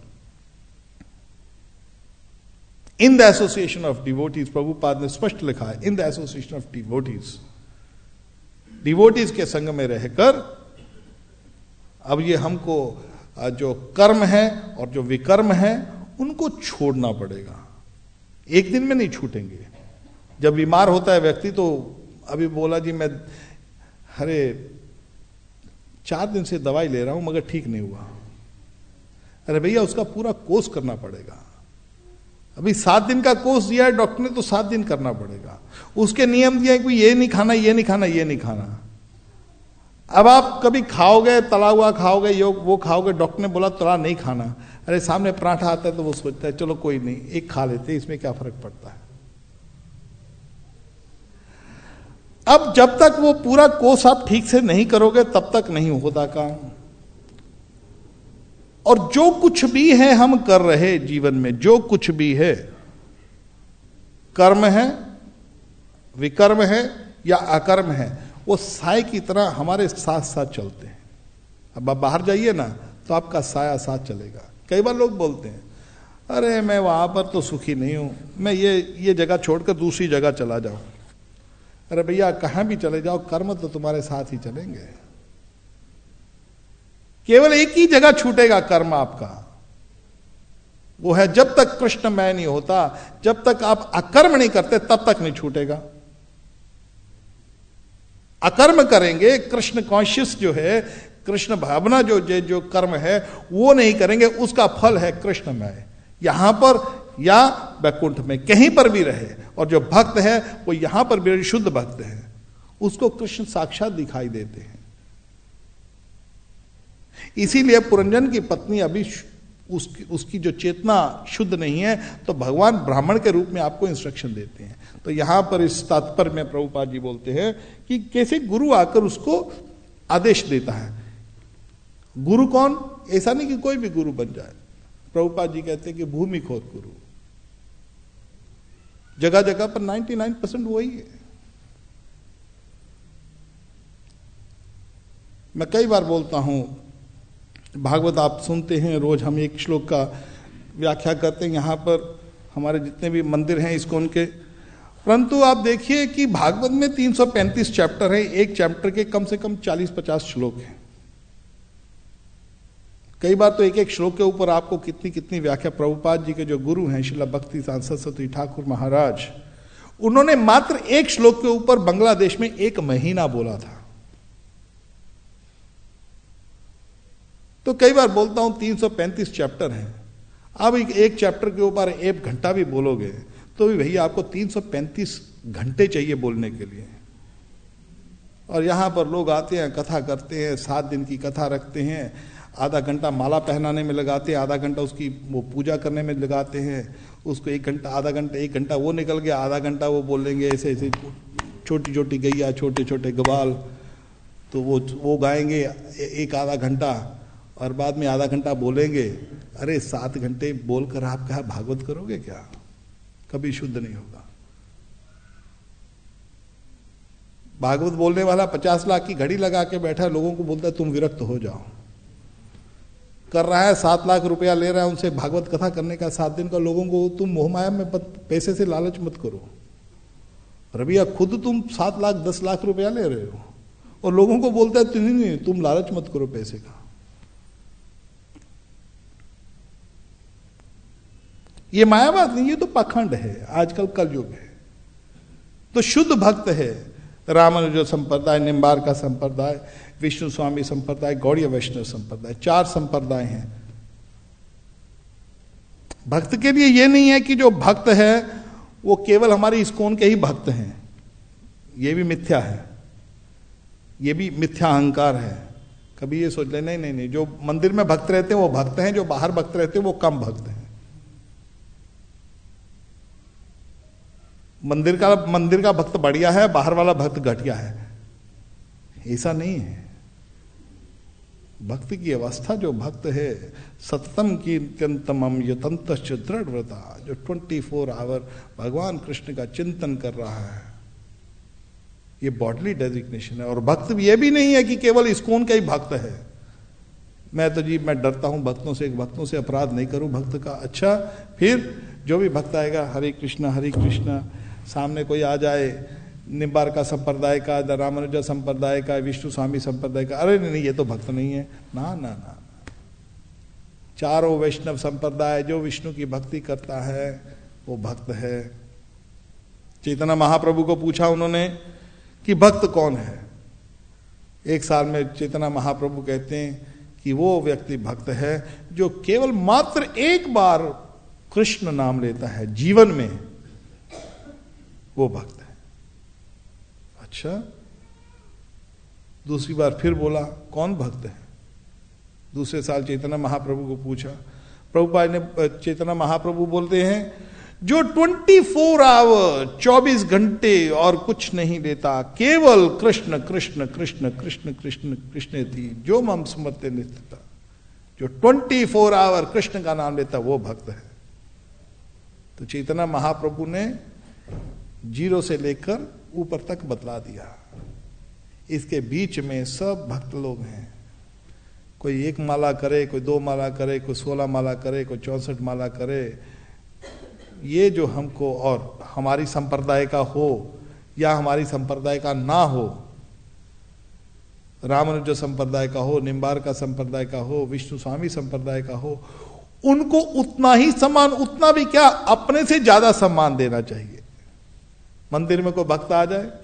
In the association of devotees, Prabhupada ने स्पष्ट लिखा है, in the association of devotees, devotees के संग में रहकर अब ये हमको जो कर्म है और जो विकर्म है उनको छोड़ना पड़ेगा। एक दिन में नहीं छूटेंगे। जब बीमार होता है व्यक्ति तो अभी बोला जी मैं 4 दिन से दवाई ले रहा हूं मगर ठीक नहीं हुआ। अरे भैया उसका पूरा कोर्स करना पड़ेगा। अभी 7 दिन का कोर्स दिया है डॉक्टर ने तो 7 दिन करना पड़ेगा। उसके नियम दिया है कि ये नहीं खाना, ये नहीं खाना, ये नहीं खाना। अब आप कभी खाओगे, तला हुआ खाओगे, वो खाओगे, डॉक्टर ने बोला तला नहीं खाना, अरे सामने पराठा आता है तो वो सोचता है चलो कोई नहीं, एक खा लेते, इसमें क्या फर्क पड़ता है। अब जब तक वो पूरा कोर्स आप ठीक से नहीं करोगे तब तक नहीं होता काम। और जो कुछ भी है हम कर रहे जीवन में, जो कुछ भी है, कर्म है, विकर्म है या अकर्म है, वो साय की तरह हमारे साथ साथ चलते हैं। अब आप बाहर जाइए ना तो आपका साया साथ चलेगा। कई बार लोग बोलते हैं अरे मैं वहां पर तो सुखी नहीं हूं, मैं ये जगह छोड़कर दूसरी जगह चला जाऊं। अरे भैया कहां भी चले जाओ, कर्म तो तुम्हारे साथ ही चलेंगे। केवल एक ही जगह छूटेगा कर्म आपका, वो है जब तक कृष्णमय नहीं होता, जब तक आप अकर्म नहीं करते तब तक नहीं छूटेगा। अकर्म करेंगे, कृष्ण कॉन्शियस जो है, कृष्ण भावना जो कर्म है वो नहीं करेंगे, उसका फल है कृष्णमय, यहां पर या वैकुंठ में कहीं पर भी रहे। और जो भक्त है वो यहां पर भी शुद्ध भक्त है, उसको कृष्ण साक्षात दिखाई देते हैं। इसीलिए पुरंजन की पत्नी अभी उसकी जो चेतना शुद्ध नहीं है, तो भगवान ब्राह्मण के रूप में आपको इंस्ट्रक्शन देते हैं। तो यहां पर इस तात्पर्य में प्रभुपाद जी बोलते हैं कि कैसे गुरु आकर उसको आदेश देता है। गुरु कौन? ऐसा नहीं कि कोई भी गुरु बन जाए। प्रभुपाद जी कहते हैं कि भूमि खोद गुरु, जगह जगह पर 99% वही है। मैं कई बार बोलता हूं, भागवत आप सुनते हैं रोज, हम एक श्लोक का व्याख्या करते हैं यहां पर हमारे जितने भी मंदिर हैं इस्कॉन के, परंतु आप देखिए कि भागवत में 335 चैप्टर है, एक चैप्टर के कम से कम 40-50 श्लोक हैं। कई बार तो एक एक श्लोक के ऊपर आपको कितनी कितनी व्याख्या। प्रभुपाद जी के जो गुरु हैं श्रील भक्ति सरस्वती ठाकुर महाराज, उन्होंने मात्र एक श्लोक के ऊपर बांग्लादेश में 1 महीना बोला था। तो कई बार बोलता हूं 335 चैप्टर हैं, अब एक चैप्टर के ऊपर 1 घंटा भी बोलोगे तो भी भैया आपको 335 घंटे चाहिए बोलने के लिए। और यहां पर लोग आते हैं, कथा करते हैं, 7 दिन की कथा रखते हैं, आधा घंटा माला पहनाने में लगाते हैं, आधा घंटा उसकी वो पूजा करने में लगाते हैं, उसको 1 घंटा, आधा घंटा, 1 घंटा वो निकल गया, आधा घंटा वो बोलेंगे ऐसे ऐसे छोटी छोटी गैया, छोटे छोटे ग्वाल, तो वो गाएंगे 1 आधा घंटा, और बाद में आधा घंटा बोलेंगे। अरे 7 घंटे बोलकर आप क्या भागवत करोगे? क्या कभी शुद्ध नहीं होगा। भागवत बोलने वाला 50 लाख की घड़ी लगा के बैठा है, लोगों को बोलता है तुम विरक्त हो जाओ। कर रहा है 7 लाख रुपया ले रहा है उनसे भागवत कथा करने का 7 दिन का। लोगों को तुम मोहमाया में पैसे से लालच मत करो। रबिया खुद तुम 7 लाख 10 लाख रुपया ले रहे हो और लोगों को बोलता है नहीं तुम लालच मत करो पैसे का। ये मायावाद नहीं, ये तो पाखंड है, आजकल कलयुग है। तो शुद्ध भक्त है रामानुज संप्रदाय, निम्बार्का संप्रदाय, विष्णु स्वामी संप्रदाय, गौड़ीय वैष्णव संप्रदाय, 4 संप्रदाय हैं। भक्त के लिए ये नहीं है कि जो भक्त है वो केवल हमारे इस्कॉन के ही भक्त हैं, ये भी मिथ्या है, ये भी मिथ्या अहंकार है। कभी ये सोच ले नहीं, जो मंदिर में भक्त रहते हैं वो भक्त हैं, जो बाहर भक्त रहते हैं वो कम भक्त हैं। मंदिर का भक्त बढ़िया है, बाहर वाला भक्त घटिया है, ऐसा नहीं है। भक्ति की अवस्था, जो भक्त है सततम कीर्तनतमम यतंतश्च दृढ़ व्रता, जो 24 आवर भगवान कृष्ण का चिंतन कर रहा है, ये बॉडली डेजिग्नेशन है। और भक्त ये भी नहीं है कि केवल इस्कॉन का ही भक्त है। मैं डरता हूं भक्तों से अपराध नहीं करूं भक्त का। अच्छा, फिर जो भी भक्त आएगा हरे कृष्णा, सामने कोई आ जाए निम्बार्का संप्रदाय का, रामानुजा संप्रदाय का, विष्णु स्वामी संप्रदाय का, अरे नहीं ये तो भक्त नहीं है। ना, चारों वैष्णव संप्रदाय जो विष्णु की भक्ति करता है वो भक्त है। चैतन्य महाप्रभु को पूछा उन्होंने कि भक्त कौन है। 1 साल में चैतन्य महाप्रभु कहते हैं कि वो व्यक्ति भक्त है जो केवल मात्र 1 बार कृष्ण नाम लेता है जीवन में, वो भक्त है। अच्छा, दूसरी बार फिर बोला कौन भक्त है। दूसरे साल चैतन्य महाप्रभु को पूछा, प्रभुपाद ने, चैतन्य महाप्रभु बोलते हैं जो 24 आवर 24 घंटे और कुछ नहीं लेता, केवल कृष्ण कृष्ण कृष्ण कृष्ण कृष्ण कृष्ण थी जो मम स्मरते नित्यता, जो 24 आवर कृष्ण का नाम लेता वो भक्त है। तो चैतन्य महाप्रभु ने 0 से लेकर ऊपर तक बतला दिया। इसके बीच में सब भक्त लोग हैं। कोई 1 माला करे, कोई 2 माला करे, कोई 16 माला करे, कोई 64 माला करे। ये जो हमको और हमारी संप्रदाय का हो या हमारी संप्रदाय का ना हो, रामानुज संप्रदाय का हो, निम्बार्का संप्रदाय का हो, विष्णु स्वामी संप्रदाय का हो, उनको उतना ही सम्मान, उतना भी क्या, अपने से ज्यादा सम्मान देना चाहिए। मंदिर में कोई भक्त आ जाए,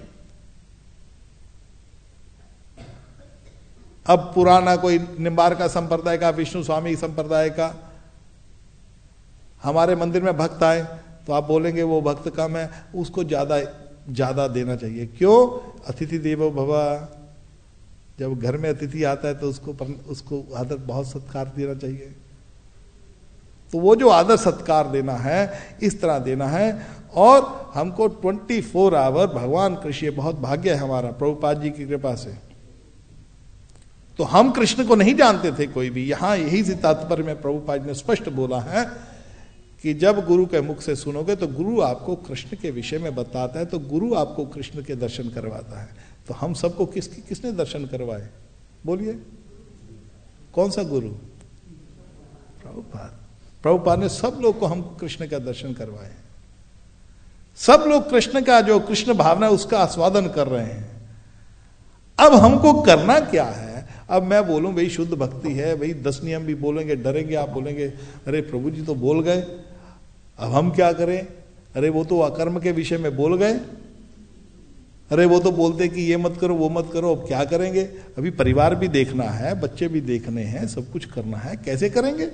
अब पुराना कोई निम्बार्का संप्रदाय का, विष्णु स्वामी संप्रदाय का हमारे मंदिर में भक्त आए तो आप बोलेंगे वो भक्त कम है, उसको ज्यादा देना चाहिए। क्यों? अतिथि देवो भव, जब घर में अतिथि आता है तो उसको आदर बहुत सत्कार देना चाहिए। तो वो जो आदर सत्कार देना है इस तरह देना है। और हमको 24 आवर भगवान कृष्ण, बहुत भाग्य है हमारा प्रभुपाद जी की कृपा से। तो हम कृष्ण को नहीं जानते थे कोई भी। यहां यही से तात्पर्य में प्रभुपाद ने स्पष्ट बोला है कि जब गुरु के मुख से सुनोगे तो गुरु आपको कृष्ण के विषय में बताता है, तो गुरु आपको कृष्ण के दर्शन करवाता है। तो हम सबको किसने दर्शन करवाए? बोलिए, कौन सा गुरु? प्रभुपाद। प्रभुपाद ने सब लोग को हम कृष्ण का दर्शन करवाए। सब लोग कृष्ण का जो कृष्ण भावना है उसका आस्वादन कर रहे हैं। अब हमको करना क्या है? अब मैं बोलूं भाई शुद्ध भक्ति है, भाई 10 नियम भी बोलेंगे, डरेंगे, आप बोलेंगे अरे प्रभु जी तो बोल गए, अब हम क्या करें? अरे वो तो अकर्म के विषय में बोल गए, अरे वो तो बोलते कि ये मत करो वो मत करो, अब क्या करेंगे? अभी परिवार भी देखना है, बच्चे भी देखने हैं, सब कुछ करना है, कैसे करेंगे?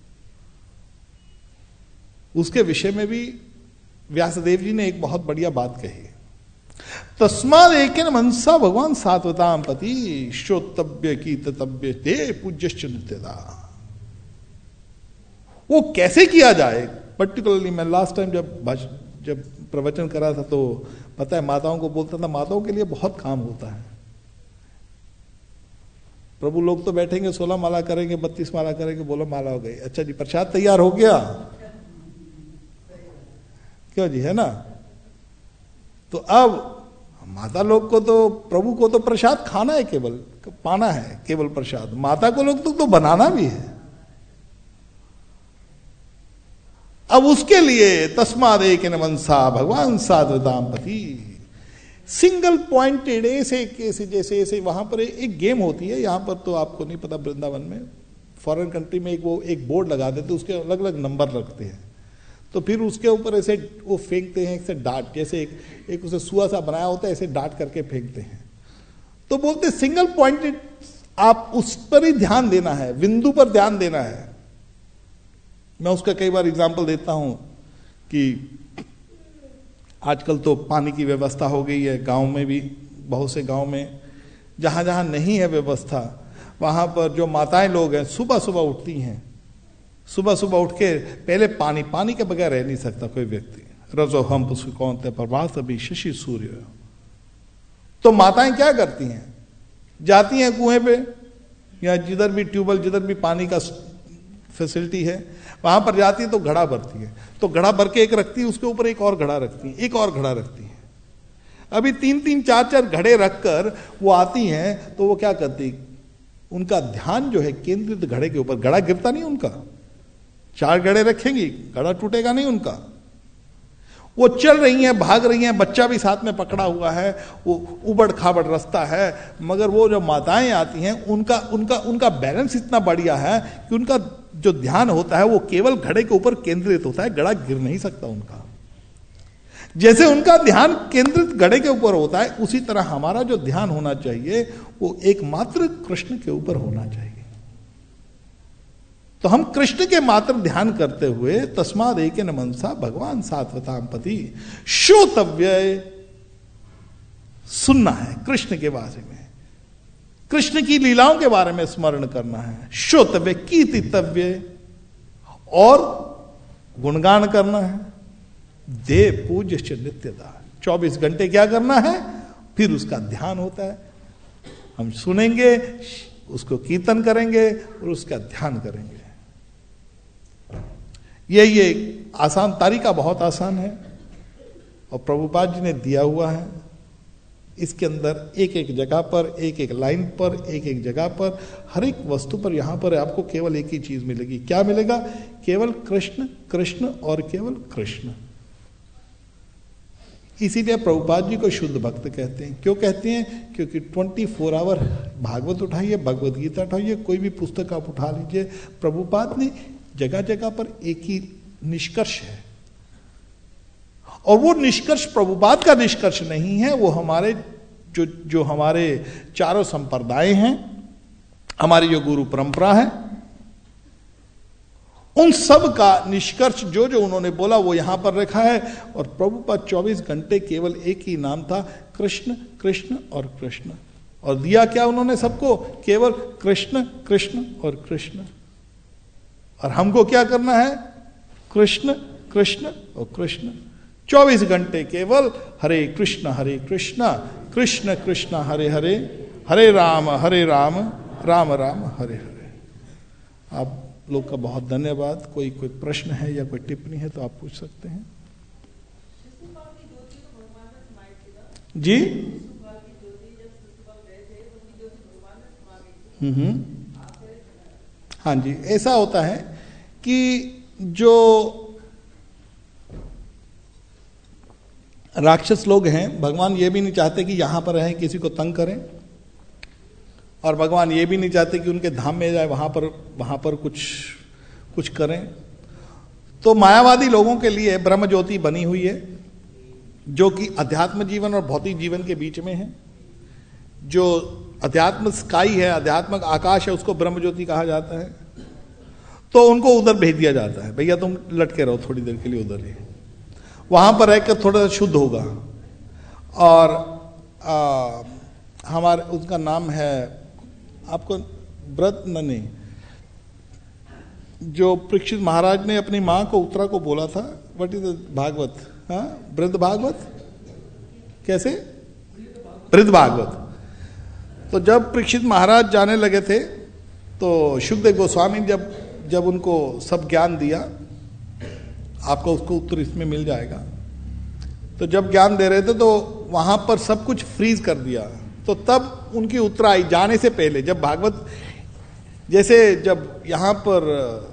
उसके विषय में भी व्यासदेव जी ने एक बहुत बढ़िया बात कही। तस्माद एकेन मनसा भगवान सात्वताम पति श्रोतव्य की ततव्य ते पूज्यश्च नित्यदा। वो कैसे किया जाए? पर्टिकुलरली मैं लास्ट टाइम जब प्रवचन करा था तो पता है माताओं को बोलता था, माताओं के लिए बहुत काम होता है। प्रभु लोग तो बैठेंगे 16 माला करेंगे, 32 माला करेंगे, बोलो माला हो गई, अच्छा जी प्रसाद तैयार हो गया, क्यों जी, है ना? तो अब माता लोग को तो, प्रभु को तो प्रसाद खाना है, केवल पाना है, केवल प्रसाद। माता को लोग तो बनाना भी है। अब उसके लिए तस्माद एकेन मनसा भगवान सात्वताम पति, सिंगल पॉइंटेड ऐसे जैसे वहां पर एक गेम होती है। यहां पर तो आपको नहीं पता, वृंदावन में, फॉरेन कंट्री में एक बोर्ड लगा देते, उसके अलग अलग नंबर रखते हैं। तो फिर उसके ऊपर ऐसे वो फेंकते हैं, ऐसे डांट, जैसे एक उसे सुआ सा बनाया होता है, ऐसे डांट करके फेंकते हैं। तो बोलते सिंगल पॉइंटेड, आप उस पर ही ध्यान देना है, बिंदु पर ध्यान देना है। मैं उसका कई बार एग्जांपल देता हूं कि आजकल तो पानी की व्यवस्था हो गई है, गांव में भी, बहुत से गांव में। जहां जहां नहीं है व्यवस्था वहां पर जो माताएं लोग हैं सुबह सुबह उठती हैं, सुबह सुबह उठ के पहले पानी के बगैर रह नहीं सकता कोई व्यक्ति। रजो हम कौन थे प्रभात अभी शशि सूर्य। तो माताएं क्या करती हैं? जाती हैं कुएं पे या जिधर भी ट्यूबवेल, जिधर भी पानी का फैसिलिटी है, वहां पर जाती है तो घड़ा भरती है। तो घड़ा भर के एक रखती है, उसके ऊपर एक और घड़ा रखती है, एक और घड़ा रखती है। अभी 3-3, 4-4 घड़े रखकर वो आती हैं, तो वो क्या करती, उनका ध्यान जो है केंद्रित घड़े के ऊपर। घड़ा गिरता नहीं उनका, 4 घड़े रखेंगी, घड़ा टूटेगा नहीं उनका। वो चल रही हैं, भाग रही हैं, बच्चा भी साथ में पकड़ा हुआ है, वो उबड़ खाबड़ रास्ता है, मगर वो जो माताएं आती हैं उनका बैलेंस इतना बढ़िया है कि उनका जो ध्यान होता है वो केवल घड़े के ऊपर केंद्रित होता है, घड़ा गिर नहीं सकता उनका। जैसे उनका ध्यान केंद्रित घड़े के ऊपर होता है, उसी तरह हमारा जो ध्यान होना चाहिए वो एकमात्र कृष्ण के ऊपर होना चाहिए। तो हम कृष्ण के मात्र ध्यान करते हुए तस्माद एकेन मनसा भगवान सात्वताम पति श्रोतव्य, सुनना है कृष्ण के बारे में, कृष्ण की लीलाओं के बारे में स्मरण करना है। श्रोतव्य कीर्तितव्य, और गुणगान करना है। देव पूज्य नित्यदा, 24 घंटे क्या करना है? फिर उसका ध्यान होता है। हम सुनेंगे, उसको कीर्तन करेंगे और उसका ध्यान करेंगे। ये आसान तरीका, बहुत आसान है और प्रभुपाद जी ने दिया हुआ है। इसके अंदर एक एक जगह पर, एक एक लाइन पर, एक एक जगह पर, हर एक वस्तु पर, यहां पर आपको केवल एक ही चीज मिलेगी। क्या मिलेगा? केवल कृष्ण, कृष्ण और केवल कृष्ण। इसीलिए प्रभुपाद जी को शुद्ध भक्त कहते हैं। क्यों कहते हैं? क्योंकि 24 आवर भागवत उठाइए, भगवत गीता उठाइए, कोई भी पुस्तक आप उठा लीजिए, प्रभुपाद ने जगह जगह पर एक ही निष्कर्ष है। और वो निष्कर्ष प्रभुपाद का निष्कर्ष नहीं है, वो हमारे जो हमारे चारों संप्रदाय हैं, हमारी जो गुरु परंपरा है, उन सब का निष्कर्ष जो उन्होंने बोला वो यहां पर रखा है। और प्रभुपाद 24 घंटे केवल एक ही नाम था, कृष्ण, कृष्ण और कृष्ण। और दिया क्या उन्होंने सबको? केवल कृष्ण कृष्ण और कृष्ण। और हमको क्या करना है? कृष्ण कृष्ण और कृष्ण। 24 घंटे केवल हरे कृष्ण कृष्ण कृष्ण हरे हरे, हरे राम राम राम हरे हरे। आप लोग का बहुत धन्यवाद। कोई प्रश्न है या कोई टिप्पणी है तो आप पूछ सकते हैं। जी हाँ जी, ऐसा होता है कि जो राक्षस लोग हैं, भगवान ये भी नहीं चाहते कि यहां पर रहें, किसी को तंग करें, और भगवान ये भी नहीं चाहते कि उनके धाम में जाए, वहां पर कुछ करें। तो मायावादी लोगों के लिए ब्रह्म ज्योति बनी हुई है, जो कि अध्यात्म जीवन और भौतिक जीवन के बीच में है। जो अध्यात्म स्काई है, अध्यात्मक आकाश है, उसको ब्रह्म ज्योति कहा जाता है। तो उनको उधर भेज दिया जाता है, भैया तुम लटके रहो थोड़ी देर के लिए उधर ही, वहां पर रहकर थोड़ा सा शुद्ध होगा। और हमारे उसका नाम है, आपको व्रत नहीं, जो परीक्षित महाराज ने अपनी मां को उत्तरा को बोला था, व्हाट इज भागवत, हाँ वृद्ध भागवत, कैसे वृद्ध भागवत। तो जब परीक्षित महाराज जाने लगे थे तो शुकदेव गोस्वामी जब उनको सब ज्ञान दिया, आपको उसको उत्तर इसमें मिल जाएगा, तो जब ज्ञान दे रहे थे तो वहां पर सब कुछ फ्रीज कर दिया। तो तब उनकी उत्तरा आई जाने से पहले, जब भागवत जैसे जब यहां पर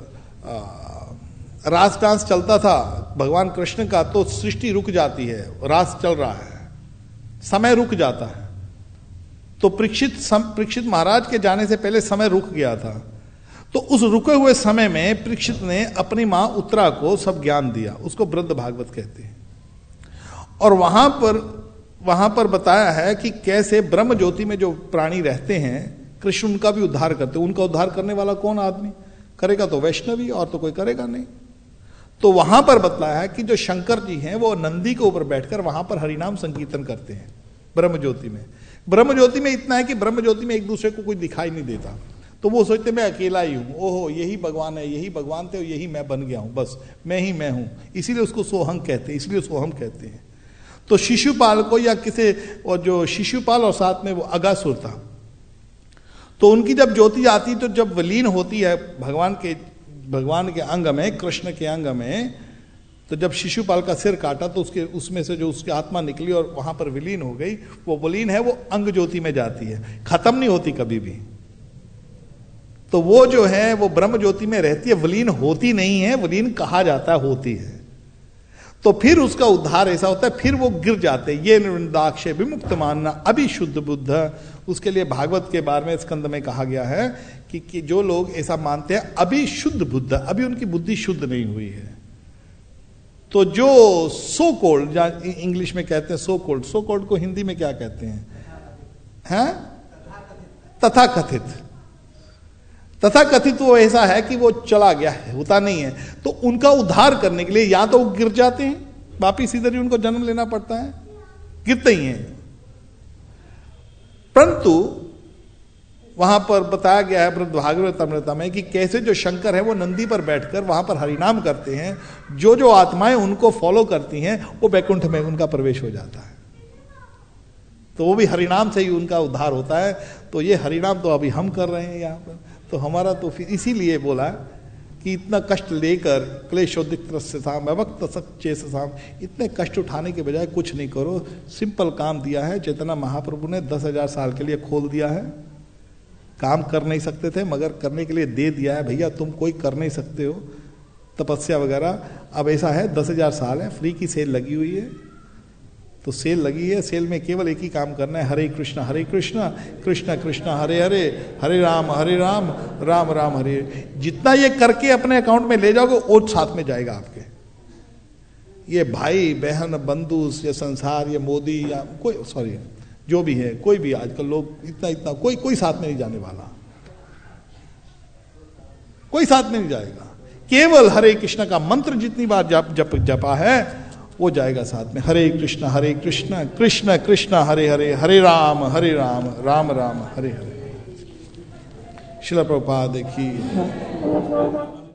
रास डांस चलता था भगवान कृष्ण का, तो सृष्टि रुक जाती है, रास चल रहा है, समय रुक जाता है। तो परीक्षित महाराज के जाने से पहले समय रुक गया था। तो उस रुके हुए समय में परीक्षित ने अपनी मां उत्तरा को सब ज्ञान दिया, उसको वृद्ध भागवत कहते हैं। और वहां पर बताया है कि कैसे ब्रह्म ज्योति में जो प्राणी रहते हैं, कृष्ण उनका भी उद्धार करते। उनका उद्धार करने वाला कौन आदमी करेगा? तो वैष्णवी, और तो कोई करेगा नहीं। तो वहां पर बतलाया है कि जो शंकर जी हैं वो नंदी के ऊपर बैठकर वहां पर हरिनाम संकीर्तन करते हैं ब्रह्म ज्योति में। ब्रह्म ज्योति में इतना है कि ब्रह्म ज्योति में एक दूसरे को कोई दिखाई नहीं देता, तो वो सोचते मैं अकेला ही हूं, ओहो यही भगवान है, यही भगवान थे, यही मैं बन गया हूं, बस मैं ही मैं हूं, इसीलिए उसको सोहम कहते हैं, इसलिए सोहम कहते हैं। तो शिशुपाल को या किसी, और जो शिशुपाल और साथ में वो अगासुर था, तो उनकी जब ज्योति आती, तो जब विलीन होती है भगवान के अंग में, कृष्ण के अंग में, तो जब शिशुपाल का सिर काटा तो उसमें से जो उसकी आत्मा निकली और वहां पर विलीन हो गई, वो विलीन है, वो अंग ज्योति में जाती है, खत्म नहीं होती कभी भी। तो वो जो है वो ब्रह्म ज्योति में रहती है, विलीन होती नहीं है, विलीन कहा जाता है होती है। तो फिर उसका उद्धार ऐसा होता है, फिर वो गिर जाते, ये निंदाक्षय विमुक्त मानना अभी शुद्ध बुद्ध। उसके लिए भागवत के बारे में स्कंद में कहा गया है कि जो लोग ऐसा मानते हैं अभी शुद्ध बुद्ध, अभी उनकी बुद्धि शुद्ध नहीं हुई है। तो जो सो कोल्ड, इंग्लिश में कहते हैं सो कोल्ड को हिंदी में क्या कहते हैं? तथाकथित वो ऐसा है कि वो चला गया है, होता नहीं है। तो उनका उद्धार करने के लिए या तो वो गिर जाते हैं, वापिस इधर ही उनको जन्म लेना पड़ता है, गिरते ही हैं। परंतु वहां पर बताया गया है वृद्ध भागवत अमृता में कि कैसे जो शंकर है वो नंदी पर बैठकर वहां पर हरिनाम करते हैं, जो आत्माएं उनको फॉलो करती हैं वो वैकुंठ में उनका प्रवेश हो जाता है। तो वो भी हरिनाम से ही उनका उद्धार होता है। तो ये हरिनाम तो अभी हम कर रहे हैं यहाँ पर, तो हमारा तो फिर इसीलिए बोला कि इतना कष्ट लेकर क्लेशोदिक्तस्यताम अवक्त सच्चेससाम, इतने कष्ट उठाने के बजाय कुछ नहीं करो, सिंपल काम दिया है चैतन्य महाप्रभु ने, 10,000 साल के लिए खोल दिया है। काम कर नहीं सकते थे मगर करने के लिए दे दिया है, भैया तुम कोई कर नहीं सकते हो तपस्या वगैरह। अब ऐसा है 10,000 साल है, फ्री की सेल लगी हुई है, तो सेल लगी है, सेल में केवल एक ही काम करना है, हरे कृष्ण कृष्ण कृष्ण हरे हरे, हरे राम राम राम हरे। जितना ये करके अपने अकाउंट में ले जाओगे और साथ में जाएगा आपके। ये भाई बहन बंधु या संसार या मोदी या कोई, सॉरी जो भी है, कोई भी आजकल लोग इतना कोई साथ में नहीं जाने वाला, कोई साथ में नहीं जाएगा। केवल हरे कृष्ण का मंत्र जितनी बार जपा है वो जाएगा साथ में। हरे कृष्ण कृष्ण कृष्ण हरे हरे, हरे राम राम राम हरे हरे। शिला प्रभुपाद की